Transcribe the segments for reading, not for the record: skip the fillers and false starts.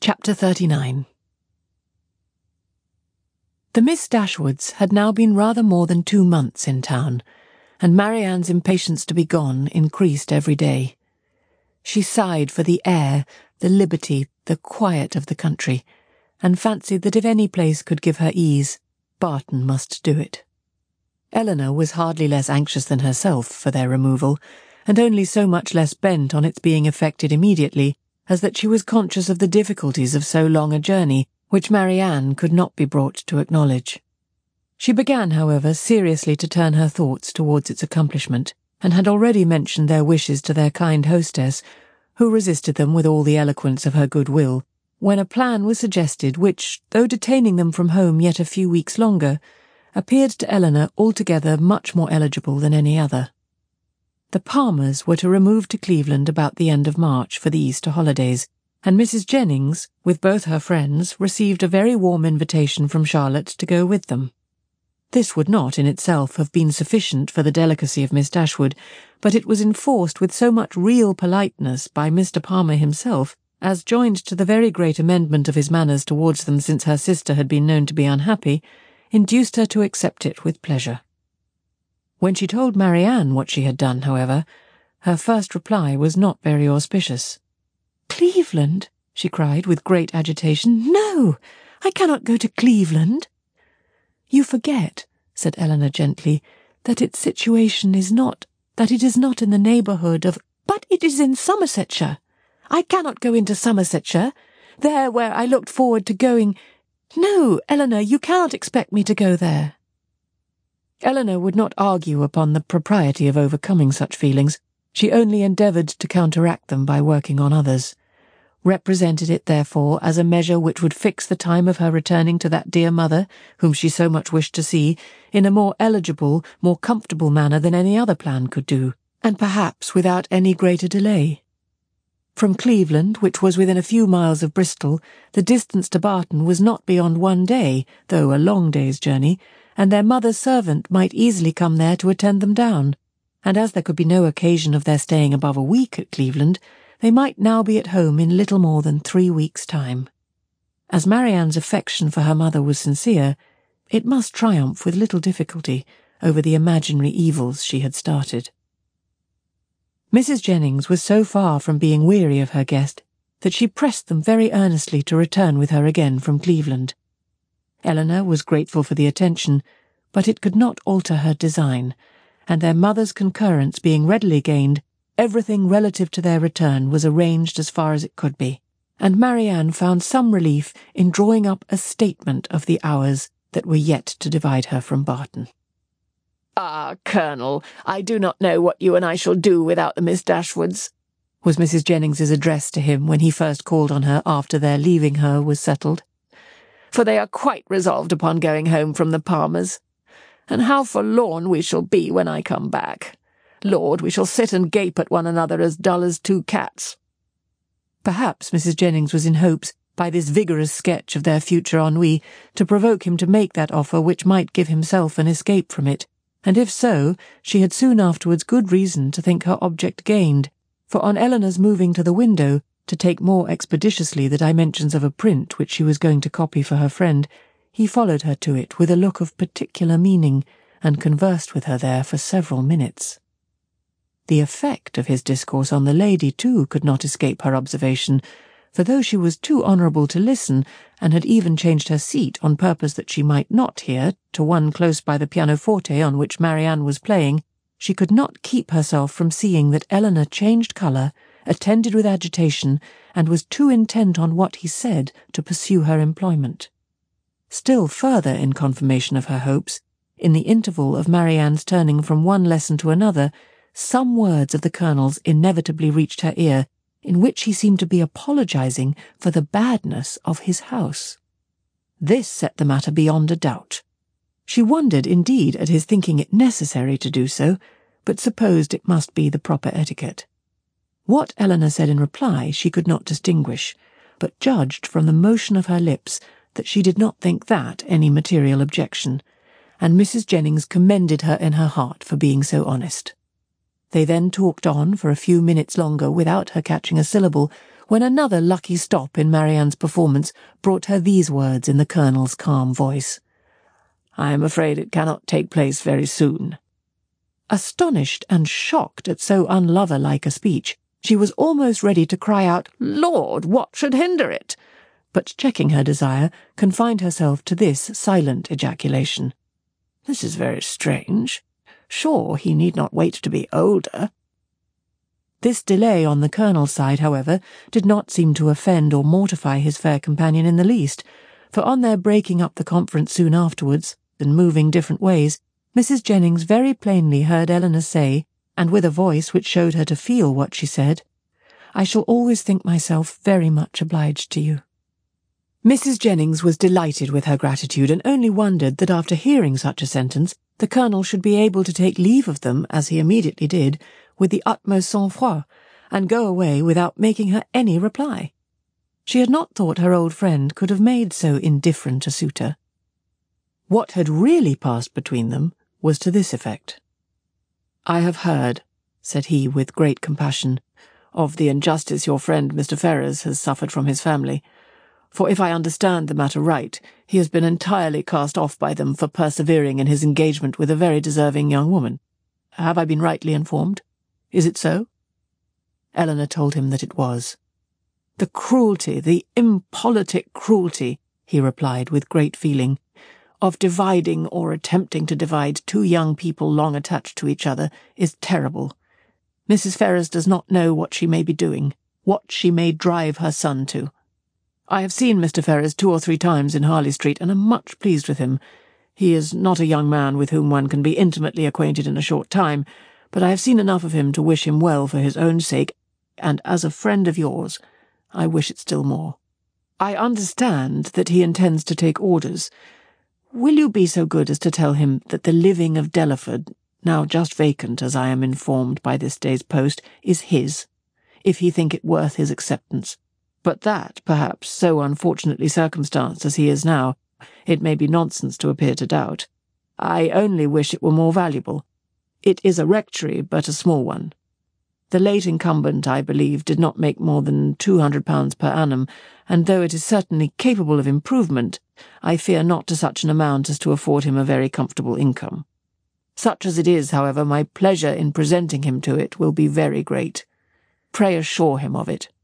Chapter 39. The Miss Dashwoods had now been rather more than 2 months in town, and Marianne's impatience to be gone increased every day. She sighed for the air, the liberty, the quiet of the country, and fancied that if any place could give her ease, Barton must do it. Eleanor was hardly less anxious than herself for their removal, and only so much less bent on its being effected immediately as that she was conscious of the difficulties of so long a journey, which Marianne could not be brought to acknowledge. She began, however, seriously to turn her thoughts towards its accomplishment, and had already mentioned their wishes to their kind hostess, who resisted them with all the eloquence of her good will, when a plan was suggested which, though detaining them from home yet a few weeks longer, appeared to Eleanor altogether much more eligible than any other. The Palmers were to remove to Cleveland about the end of March for the Easter holidays, and Mrs. Jennings, with both her friends, received a very warm invitation from Charlotte to go with them. This would not in itself have been sufficient for the delicacy of Miss Dashwood, but it was enforced with so much real politeness by Mr. Palmer himself, as joined to the very great amendment of his manners towards them since her sister had been known to be unhappy, induced her to accept it with pleasure. When she told Marianne what she had done, however, her first reply was not very auspicious. "Cleveland!" she cried with great agitation. "No, I cannot go to Cleveland." "You forget," said Eleanor gently, "that its situation is not, that it is not in the neighbourhood of—" "But it is in Somersetshire. I cannot go into Somersetshire, there where I looked forward to going— No, Eleanor, you cannot expect me to go there." Eleanor would not argue upon the propriety of overcoming such feelings. She only endeavoured to counteract them by working on others, represented it, therefore, as a measure which would fix the time of her returning to that dear mother, whom she so much wished to see, in a more eligible, more comfortable manner than any other plan could do, and perhaps without any greater delay. From Cleveland, which was within a few miles of Bristol, the distance to Barton was not beyond 1 day, though a long day's journey, and their mother's servant might easily come there to attend them down, and as there could be no occasion of their staying above a week at Cleveland, they might now be at home in little more than 3 weeks' time. As Marianne's affection for her mother was sincere, it must triumph with little difficulty over the imaginary evils she had started. Mrs. Jennings was so far from being weary of her guest that she pressed them very earnestly to return with her again from Cleveland. Eleanor was grateful for the attention, but it could not alter her design, and their mother's concurrence being readily gained, everything relative to their return was arranged as far as it could be, and Marianne found some relief in drawing up a statement of the hours that were yet to divide her from Barton. "Ah, Colonel, I do not know what you and I shall do without the Miss Dashwoods," was Mrs. Jennings's address to him when he first called on her after their leaving her was settled. "For they are quite resolved upon going home from the Palmers. And how forlorn we shall be when I come back. Lord, we shall sit and gape at one another as dull as 2 cats. Perhaps Mrs. Jennings was in hopes, by this vigorous sketch of their future ennui, to provoke him to make that offer which might give himself an escape from it, and if so, she had soon afterwards good reason to think her object gained, for on Eleanor's moving to the window, to take more expeditiously the dimensions of a print which she was going to copy for her friend, he followed her to it with a look of particular meaning, and conversed with her there for several minutes. The effect of his discourse on the lady, too, could not escape her observation, for though she was too honourable to listen, and had even changed her seat on purpose that she might not hear, to one close by the pianoforte on which Marianne was playing, she could not keep herself from seeing that Eleanor changed colour, attended with agitation, and was too intent on what he said to pursue her employment. Still further in confirmation of her hopes, in the interval of Marianne's turning from one lesson to another, some words of the Colonel's inevitably reached her ear, in which he seemed to be apologising for the badness of his house. This set the matter beyond a doubt. She wondered, indeed, at his thinking it necessary to do so, but supposed it must be the proper etiquette. What Eleanor said in reply she could not distinguish, but judged from the motion of her lips that she did not think that any material objection, and Mrs. Jennings commended her in her heart for being so honest. They then talked on for a few minutes longer without her catching a syllable, when another lucky stop in Marianne's performance brought her these words in the Colonel's calm voice. "I am afraid it cannot take place very soon." Astonished and shocked at so unlover-like a speech, she was almost ready to cry out, "Lord, what should hinder it?" but checking her desire, confined herself to this silent ejaculation. "This is very strange. Sure, he need not wait to be older." This delay on the Colonel's side, however, did not seem to offend or mortify his fair companion in the least, for on their breaking up the conference soon afterwards, and moving different ways, Mrs. Jennings very plainly heard Eleanor say, and with a voice which showed her to feel what she said, "I shall always think myself very much obliged to you." Mrs. Jennings was delighted with her gratitude, and only wondered that after hearing such a sentence, the Colonel should be able to take leave of them, as he immediately did, with the utmost sang-froid, and go away without making her any reply. She had not thought her old friend could have made so indifferent a suitor. What had really passed between them was to this effect. "I have heard," said he with great compassion, "of the injustice your friend Mr. Ferrers has suffered from his family, for if I understand the matter right, he has been entirely cast off by them for persevering in his engagement with a very deserving young woman. Have I been rightly informed? Is it so?" Eleanor told him that it was. "The cruelty, the impolitic cruelty," he replied with great feeling, "of dividing or attempting to divide two young people long attached to each other is terrible. Mrs. Ferrers does not know what she may be doing, what she may drive her son to. I have seen Mr. Ferrers 2 or 3 times in Harley Street, and am much pleased with him. He is not a young man with whom one can be intimately acquainted in a short time, but I have seen enough of him to wish him well for his own sake, and as a friend of yours, I wish it still more. I understand that he intends to take orders. Will you be so good as to tell him that the living of Delaford, now just vacant as I am informed by this day's post, is his, if he think it worth his acceptance, but that, perhaps, so unfortunately circumstanced as he is now, it may be nonsense to appear to doubt. I only wish it were more valuable. It is a rectory, but a small one. The late incumbent, I believe, did not make more than £200 per annum, and though it is certainly capable of improvement, I fear not to such an amount as to afford him a very comfortable income. Such as it is, however, my pleasure in presenting him to it will be very great. Pray assure him of it."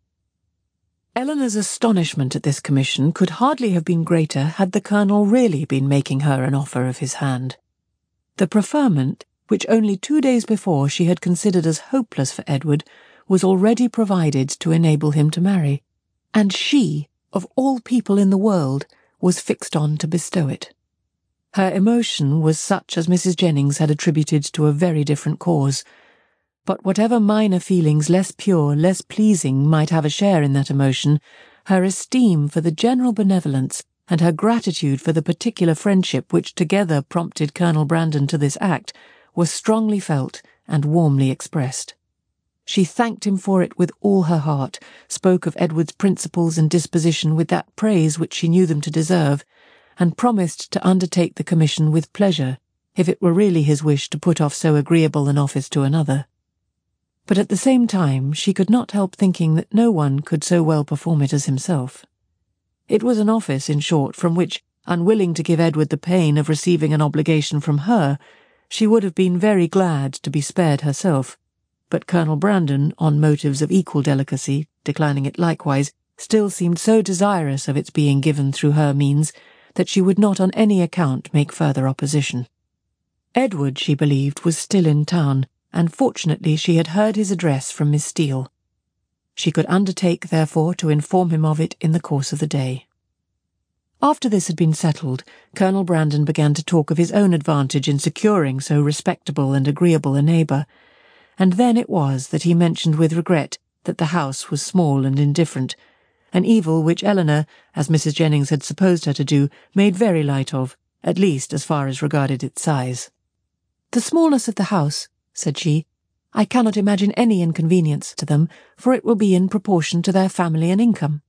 Eleanor's astonishment at this commission could hardly have been greater had the Colonel really been making her an offer of his hand. The preferment, which only 2 days before she had considered as hopeless for Edward, was already provided to enable him to marry, and she, of all people in the world, was fixed on to bestow it. Her emotion was such as Mrs. Jennings had attributed to a very different cause, but whatever minor feelings less pure, less pleasing might have a share in that emotion, her esteem for the general benevolence and her gratitude for the particular friendship which together prompted Colonel Brandon to this act was strongly felt and warmly expressed. She thanked him for it with all her heart, spoke of Edward's principles and disposition with that praise which she knew them to deserve, and promised to undertake the commission with pleasure, if it were really his wish to put off so agreeable an office to another. But at the same time she could not help thinking that no one could so well perform it as himself. It was an office, in short, from which, unwilling to give Edward the pain of receiving an obligation from her, she would have been very glad to be spared herself, but Colonel Brandon, on motives of equal delicacy, declining it likewise, still seemed so desirous of its being given through her means that she would not on any account make further opposition. Edward, she believed, was still in town, and fortunately she had heard his address from Miss Steele. She could undertake, therefore, to inform him of it in the course of the day. After this had been settled, Colonel Brandon began to talk of his own advantage in securing so respectable and agreeable a neighbour, and then it was that he mentioned with regret that the house was small and indifferent, an evil which Eleanor, as Mrs. Jennings had supposed her to do, made very light of, at least as far as regarded its size. "The smallness of the house," said she, "I cannot imagine any inconvenience to them, for it will be in proportion to their family and income."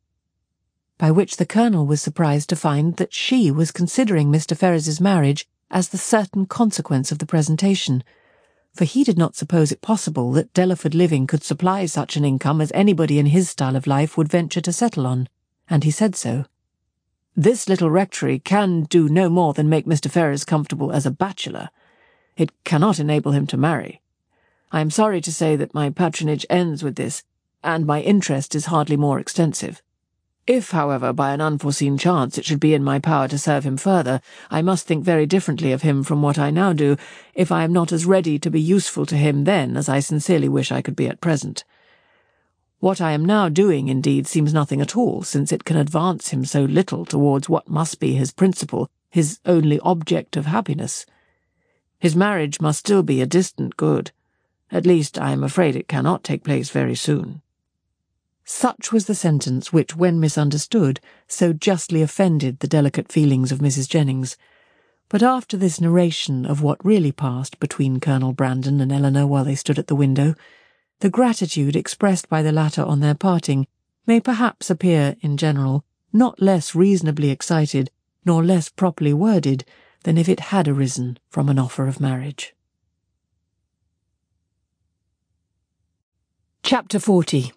By which the Colonel was surprised to find that she was considering Mr. Ferrers's marriage as the certain consequence of the presentation, for he did not suppose it possible that Delaford Living could supply such an income as anybody in his style of life would venture to settle on, and he said so. "This little rectory can do no more than make Mr. Ferrers comfortable as a bachelor. It cannot enable him to marry. I am sorry to say that my patronage ends with this, and my interest is hardly more extensive. If, however, by an unforeseen chance it should be in my power to serve him further, I must think very differently of him from what I now do, if I am not as ready to be useful to him then as I sincerely wish I could be at present. What I am now doing, indeed, seems nothing at all, since it can advance him so little towards what must be his principal, his only object of happiness. His marriage must still be a distant good. At least, I am afraid it cannot take place very soon." Such was the sentence which, when misunderstood, so justly offended the delicate feelings of Mrs. Jennings. But after this narration of what really passed between Colonel Brandon and Eleanor while they stood at the window, the gratitude expressed by the latter on their parting may perhaps appear, in general, not less reasonably excited, nor less properly worded, than if it had arisen from an offer of marriage. Chapter 40.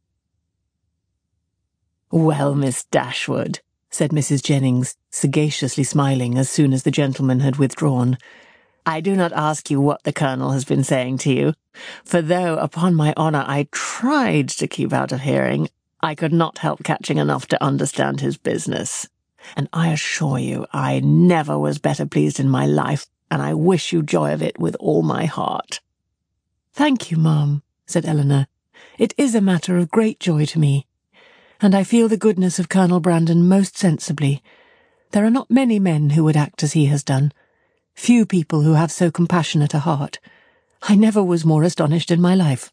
"Well, Miss Dashwood," said Mrs. Jennings, sagaciously smiling as soon as the gentleman had withdrawn, "I do not ask you what the Colonel has been saying to you, for though, upon my honour, I tried to keep out of hearing, I could not help catching enough to understand his business. And I assure you I never was better pleased in my life, and I wish you joy of it with all my heart." "Thank you, ma'am," said Eleanor. "It is a matter of great joy to me, and I feel the goodness of Colonel Brandon most sensibly. There are not many men who would act as he has done. Few people who have so compassionate a heart. I never was more astonished in my life."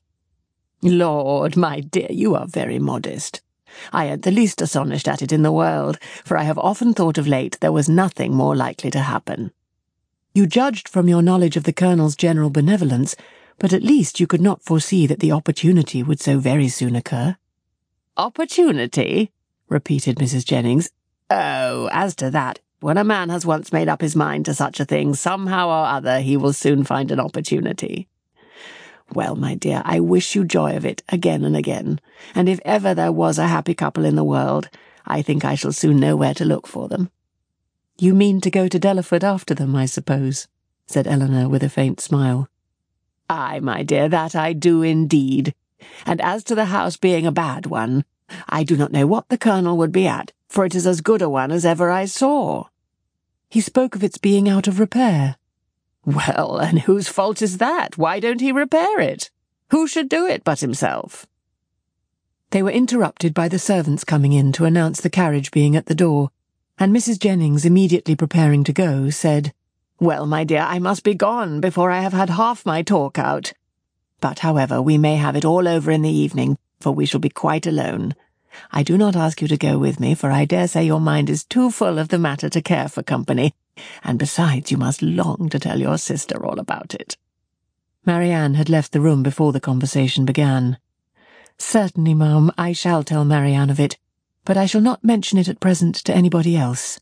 "Lord, my dear, you are very modest. I ain't the least astonished at it in the world, for I have often thought of late there was nothing more likely to happen." "You judged from your knowledge of the Colonel's general benevolence, but at least you could not foresee that the opportunity would so very soon occur." "Opportunity?" repeated Mrs. Jennings. "Oh, as to that, when a man has once made up his mind to such a thing, somehow or other he will soon find an opportunity. Well, my dear, I wish you joy of it again and again, and if ever there was a happy couple in the world, I think I shall soon know where to look for them." "You mean to go to Delaford after them, I suppose?" said Eleanor with a faint smile. "Ay, my dear, that I do indeed. And as to the house being a bad one, I do not know what the Colonel would be at, for it is as good a one as ever I saw." "He spoke of its being out of repair." "Well, and whose fault is that? Why don't he repair it? Who should do it but himself?" They were interrupted by the servants coming in to announce the carriage being at the door, and Mrs. Jennings, immediately preparing to go, said, "Well, my dear, I must be gone before I have had half my talk out. But, however, we may have it all over in the evening, for we shall be quite alone. I do not ask you to go with me, for I dare say your mind is too full of the matter to care for company, and besides you must long to tell your sister all about it." Marianne had left the room before the conversation began. "Certainly, ma'am, I shall tell Marianne of it, but I shall not mention it at present to anybody else."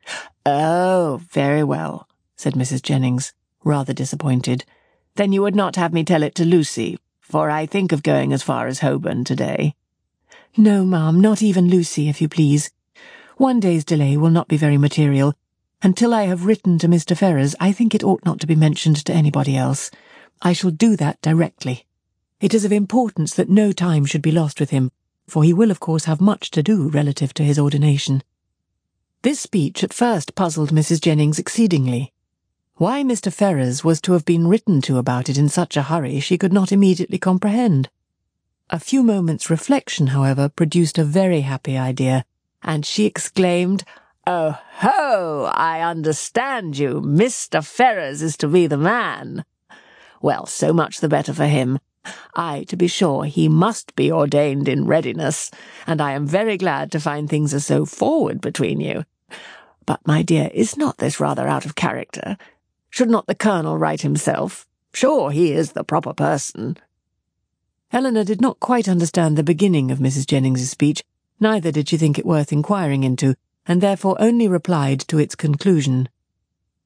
"Oh, very well," said Mrs. Jennings, rather disappointed. "Then you would not have me tell it to Lucy, for I think of going as far as Holborn today." "No, ma'am, not even Lucy, if you please. One day's delay will not be very material. Until I have written to Mr. Ferrers, I think it ought not to be mentioned to anybody else. I shall do that directly. It is of importance that no time should be lost with him, for he will of course have much to do relative to his ordination." This speech at first puzzled Mrs. Jennings exceedingly. Why Mr. Ferrers was to have been written to about it in such a hurry she could not immediately comprehend. A few moments' reflection, however, produced a very happy idea, and she exclaimed, "Oh ho! I understand you. Mr. Ferrers is to be the man. Well, so much the better for him. Ay, to be sure, he must be ordained in readiness, and I am very glad to find things are so forward between you. But, my dear, is not this rather out of character? Should not the Colonel write himself? Sure, he is the proper person." Eleanor did not quite understand the beginning of Mrs. Jennings's speech, neither did she think it worth inquiring into, and therefore only replied to its conclusion.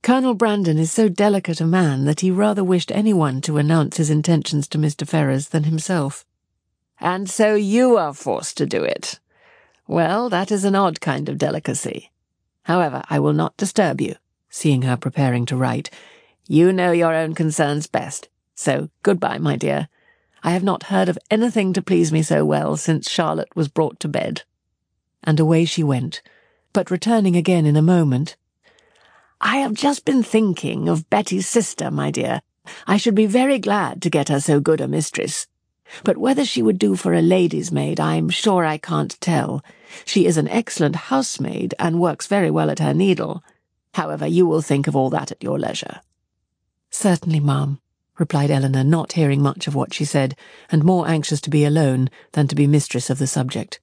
Colonel Brandon is so delicate a man that he rather wished anyone to announce his intentions to Mr. Ferrers than himself. And so you are forced to do it. Well, that is an odd kind of delicacy. However, I will not disturb you," seeing her preparing to write. "You know your own concerns best. So, goodbye, my dear. I have not heard of anything to please me so well since Charlotte was brought to bed." And away she went, but returning again in a moment. "I have just been thinking of Betty's sister, my dear. I should be very glad to get her so good a mistress. But whether she would do for a lady's maid, I'm sure I can't tell. She is an excellent housemaid, and works very well at her needle. However, you will think of all that at your leisure." "Certainly, ma'am," replied Eleanor, not hearing much of what she said, and more anxious to be alone than to be mistress of the subject.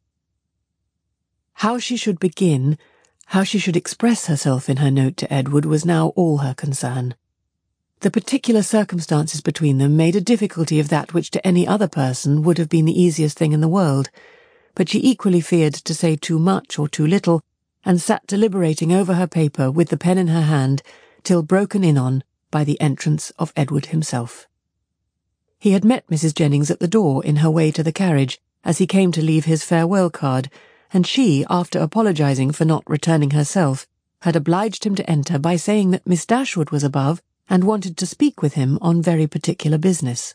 How she should begin, how she should express herself in her note to Edward was now all her concern. The particular circumstances between them made a difficulty of that which to any other person would have been the easiest thing in the world, but she equally feared to say too much or too little, and sat deliberating over her paper with the pen in her hand till broken in on by the entrance of Edward himself. He had met Mrs. Jennings at the door in her way to the carriage as he came to leave his farewell card, and she, after apologising for not returning herself, had obliged him to enter by saying that Miss Dashwood was above and wanted to speak with him on very particular business.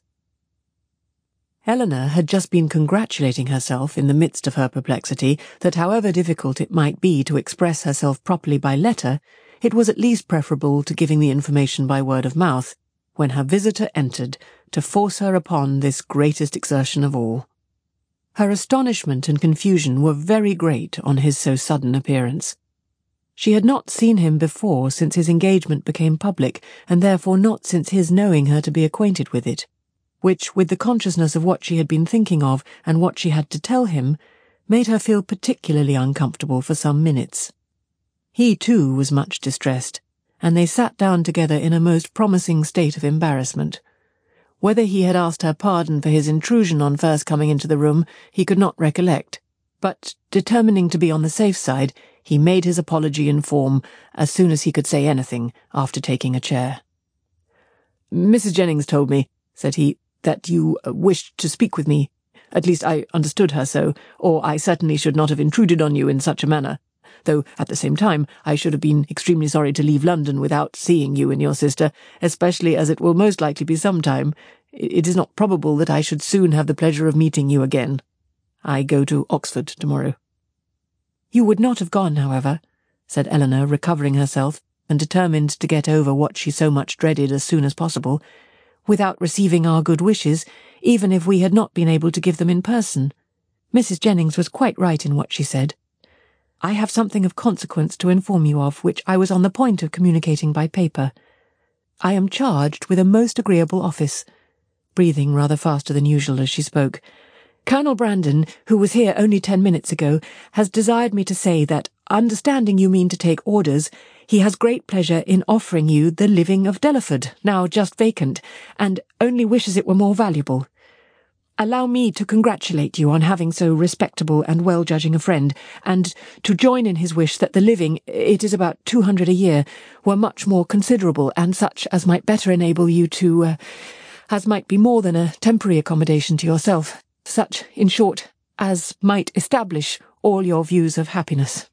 Eleanor had just been congratulating herself in the midst of her perplexity that however difficult it might be to express herself properly by letter, it was at least preferable to giving the information by word of mouth, when her visitor entered to force her upon this greatest exertion of all. Her astonishment and confusion were very great on his so sudden appearance. She had not seen him before since his engagement became public, and therefore not since his knowing her to be acquainted with it, which, with the consciousness of what she had been thinking of and what she had to tell him, made her feel particularly uncomfortable for some minutes. He, too, was much distressed, and they sat down together in a most promising state of embarrassment. Whether he had asked her pardon for his intrusion on first coming into the room, he could not recollect, but, determining to be on the safe side, he made his apology in form as soon as he could say anything after taking a chair. "Mrs. Jennings told me," said he, "that you wished to speak with me. At least I understood her so, or I certainly should not have intruded on you in such a manner, though at the same time I should have been extremely sorry to leave London without seeing you and your sister, especially as it will most likely be some time. It is not probable that I should soon have the pleasure of meeting you again. I go to Oxford tomorrow." "You would not have gone, however," said Eleanor, recovering herself and determined to get over what she so much dreaded as soon as possible, "without receiving our good wishes, even if we had not been able to give them in person. Mrs. Jennings was quite right in what she said. I have something of consequence to inform you of, which I was on the point of communicating by paper. I am charged with a most agreeable office," breathing rather faster than usual as she spoke. "Colonel Brandon, who was here only 10 minutes ago, has desired me to say that, understanding you mean to take orders, he has great pleasure in offering you the living of Delaford, now just vacant, and only wishes it were more valuable. Allow me to congratulate you on having so respectable and well-judging a friend, and to join in his wish that the living, it is about 200 a year, were much more considerable, and such as might better enable you to, as might be more than a temporary accommodation to yourself, such, in short, as might establish all your views of happiness."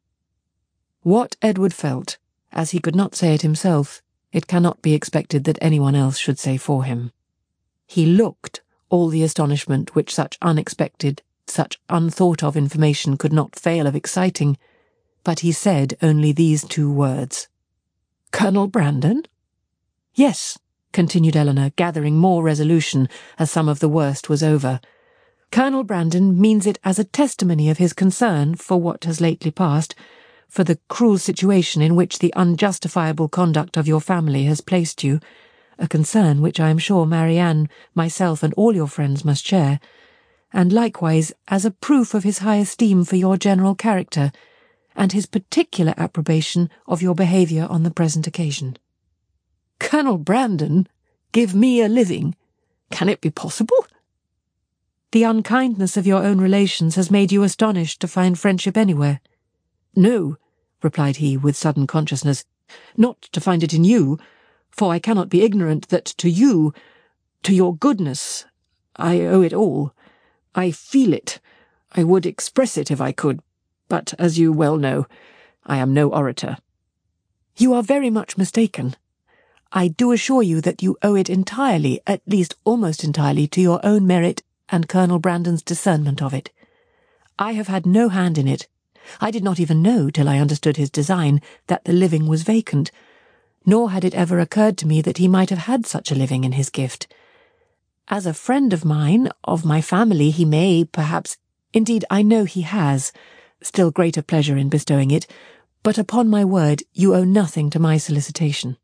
What Edward felt, as he could not say it himself, it cannot be expected that anyone else should say for him. He looked all the astonishment which such unexpected, such unthought-of information could not fail of exciting, but he said only these 2 words. "Colonel Brandon?" "Yes," continued Eleanor, gathering more resolution as some of the worst was over. "Colonel Brandon means it as a testimony of his concern for what has lately passed, for the cruel situation in which the unjustifiable conduct of your family has placed you, a concern which I am sure Marianne, myself, and all your friends must share, and likewise as a proof of his high esteem for your general character, and his particular approbation of your behaviour on the present occasion." "Colonel Brandon give me a living? Can it be possible?" "The unkindness of your own relations has made you astonished to find friendship anywhere." "No," replied he with sudden consciousness, Not to find it in you, for I cannot be ignorant that to you, to your goodness, I owe it all. I feel it. I would express it if I could, but, as you well know, I am no orator. You are very much mistaken. I do assure you that you owe it entirely, at least almost entirely, to your own merit and Colonel Brandon's discernment of it. I have had no hand in it. I did not even know, till I understood his design, that the living was vacant, nor had it ever occurred to me that he might have had such a living in his gift. As a friend of mine, of my family, he may, perhaps, indeed I know he has, still greater pleasure in bestowing it, but upon my word you owe nothing to my solicitation.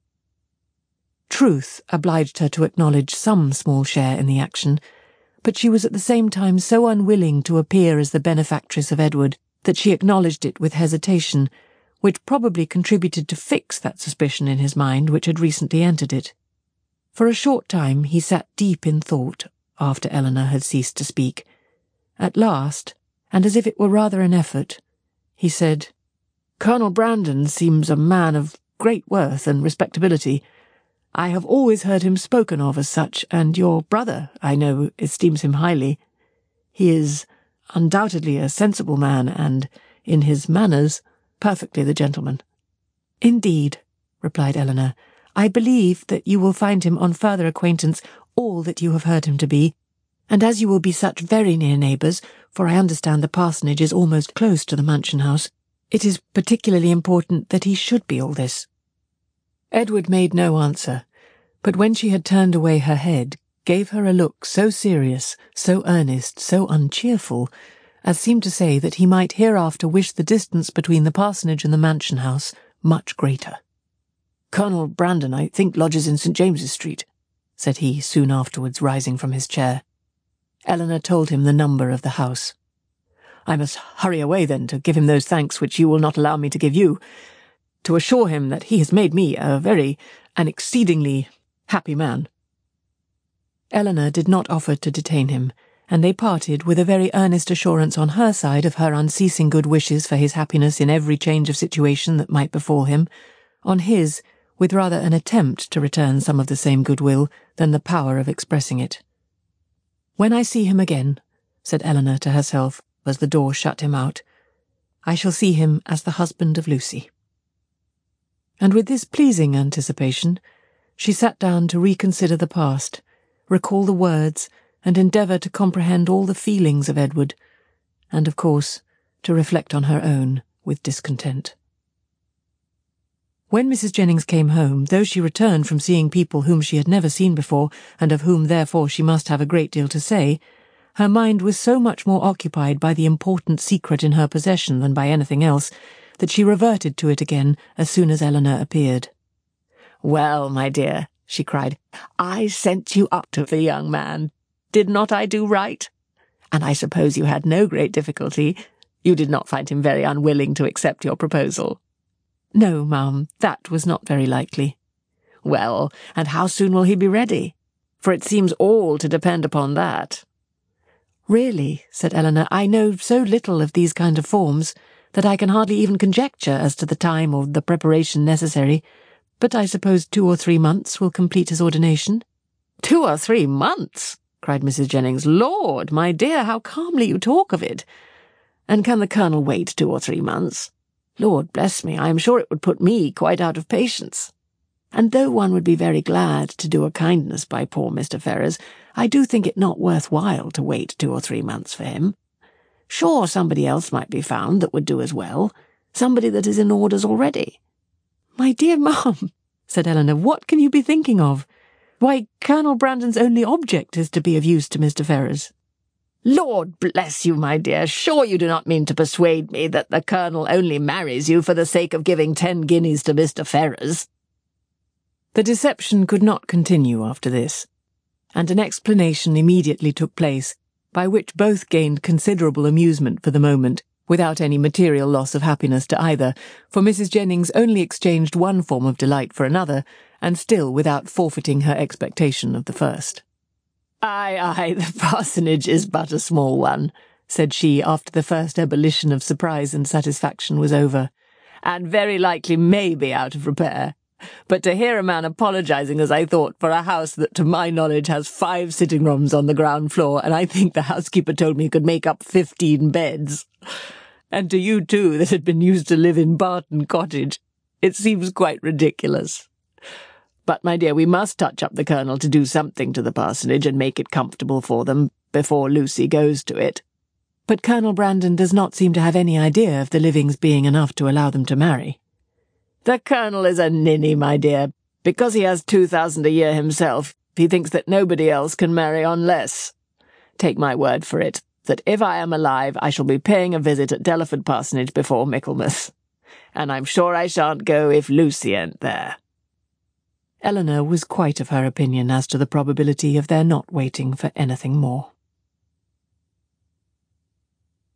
Truth obliged her to acknowledge some small share in the action, but she was at the same time so unwilling to appear as the benefactress of Edward that she acknowledged it with hesitation, which probably contributed to fix that suspicion in his mind which had recently entered it. For a short time he sat deep in thought after Eleanor had ceased to speak. At last, and as if it were rather an effort, he said, "Colonel Brandon seems a man of great worth and respectability. I have always heard him spoken of as such, and your brother, I know, esteems him highly. He is undoubtedly a sensible man, and, in his manners, perfectly the gentleman." "Indeed," replied Eleanor, "I believe that you will find him on further acquaintance all that you have heard him to be, and as you will be such very near neighbours, for I understand the parsonage is almost close to the mansion house, it is particularly important that he should be all this." Edward made no answer, but when she had turned away her head, gave her a look so serious, so earnest, so uncheerful, as seemed to say that he might hereafter wish the distance between the parsonage and the mansion house much greater. "Colonel Brandon, I think, lodges in St. James's Street," said he soon afterwards, rising from his chair. Eleanor told him the number of the house. "I must hurry away, then, to give him those thanks which you will not allow me to give you, to assure him that he has made me an exceedingly happy man." Eleanor did not offer to detain him, and they parted with a very earnest assurance on her side of her unceasing good wishes for his happiness in every change of situation that might befall him, on his with rather an attempt to return some of the same goodwill than the power of expressing it. "When I see him again," said Eleanor to herself as the door shut him out, "I shall see him as the husband of Lucy." And with this pleasing anticipation, she sat down to reconsider the past, recall the words, and endeavour to comprehend all the feelings of Edward, and, of course, to reflect on her own with discontent. When Mrs. Jennings came home, though she returned from seeing people whom she had never seen before, and of whom therefore she must have a great deal to say, her mind was so much more occupied by the important secret in her possession than by anything else, that she reverted to it again as soon as Eleanor appeared. "Well, my dear," she cried, "I sent you up to the young man. Did not I do right? And I suppose you had no great difficulty. You did not find him very unwilling to accept your proposal?" "No, ma'am, that was not very likely." "Well, and how soon will he be ready? For it seems all to depend upon that." "Really," said Eleanor, "I know so little of these kind of forms that I can hardly even conjecture as to the time or the preparation necessary, but I suppose 2 or 3 months will complete his ordination." "2 or 3 months!" cried Mrs. Jennings. "Lord, my dear, how calmly you talk of it! And can the Colonel wait 2 or 3 months? Lord bless me, I am sure it would put me quite out of patience. And though one would be very glad to do a kindness by poor Mr. Ferrers, I do think it not worth while to wait 2 or 3 months for him. Sure, somebody else might be found that would do as well, somebody that is in orders already." "My dear ma'am," said Eleanor, "what can you be thinking of? Why, Colonel Brandon's only object is to be of use to Mr. Ferrers." "Lord bless you, my dear, sure you do not mean to persuade me that the Colonel only marries you for the sake of giving 10 guineas to Mr. Ferrers?" The deception could not continue after this, and an explanation immediately took place, by which both gained considerable amusement for the moment, without any material loss of happiness to either, for Mrs. Jennings only exchanged one form of delight for another, and still without forfeiting her expectation of the first. Ay, the parsonage is but a small one," said she after the first ebullition of surprise and satisfaction was over, and very likely may be out of repair. But to hear a man apologising, as I thought, for a house that, to my knowledge, has 5 sitting rooms on the ground floor, and I think the housekeeper told me could make up 15 beds. And to you, too, that had been used to live in Barton Cottage, it seems quite ridiculous. But, my dear, we must touch up the Colonel to do something to the parsonage and make it comfortable for them before Lucy goes to it. But Colonel Brandon does not seem to have any idea of the livings being enough to allow them to marry. The Colonel is a ninny, my dear. Because he has 2,000 a year himself, he thinks that nobody else can marry on less. Take my word for it, that if I am alive, I shall be paying a visit at Delaford Parsonage before Michaelmas. And I'm sure I shan't go if Lucy ain't there. Eleanor was quite of her opinion as to the probability of their not waiting for anything more.